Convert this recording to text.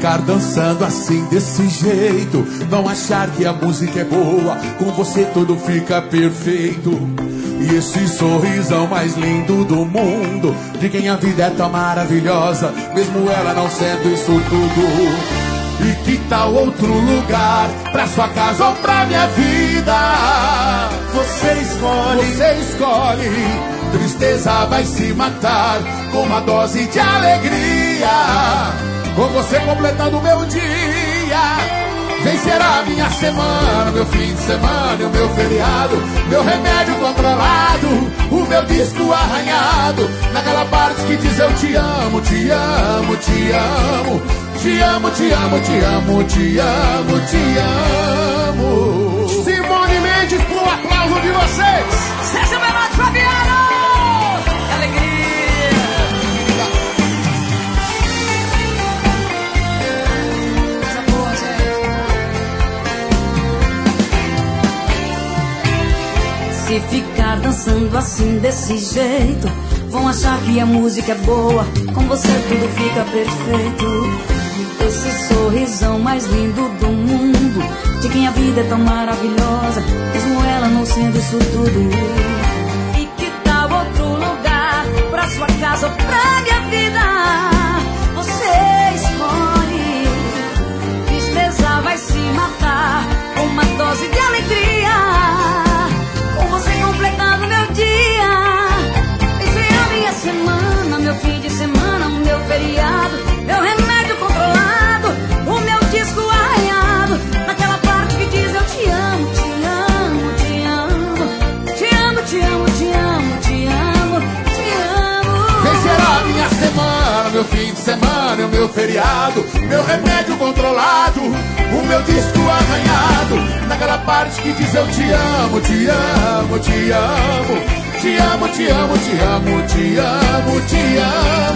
ficar dançando assim desse jeito, vão achar que a música é boa, com você tudo fica perfeito. E esse sorrisão mais lindo do mundo, de quem a vida é tão maravilhosa, mesmo ela não sendo isso tudo. E que tal outro lugar, pra sua casa ou pra minha vida? Você escolhe. Tristeza vai se matar com uma dose de alegria, com você completando o meu dia. Vencerá minha semana, meu fim de semana e o meu feriado, meu remédio controlado, o meu disco arranhado, naquela parte que diz eu te amo, te amo, te amo, te amo, te amo, te amo, te amo, te amo. Simone Mendes, pro aplauso de vocês. Sérgio Menotti, Fabiano. Que alegria. Coisa boa, gente. Se ficar dançando assim desse jeito, vão achar que a música é boa, com você tudo fica perfeito. Esse sorrisão mais lindo do mundo, de quem a vida é tão maravilhosa, mesmo ela não sendo isso tudo. E que tal outro lugar, pra sua casa ou pra minha vida? Você escolhe. Tristeza vai se matar com uma dose de alegria, com você completando meu dia. Essa é a minha semana, meu fim de semana, o meu feriado, meu remédio controlado, o meu disco arranhado, naquela parte que diz eu te amo, te amo, te amo, te amo, te amo, te amo, te amo, te amo. Vencerá minha semana, meu fim de semana e o meu feriado, meu remédio controlado, o meu disco arranhado, naquela parte que diz eu te amo, te amo, te amo, te amo, te amo, te amo, te amo, te amo.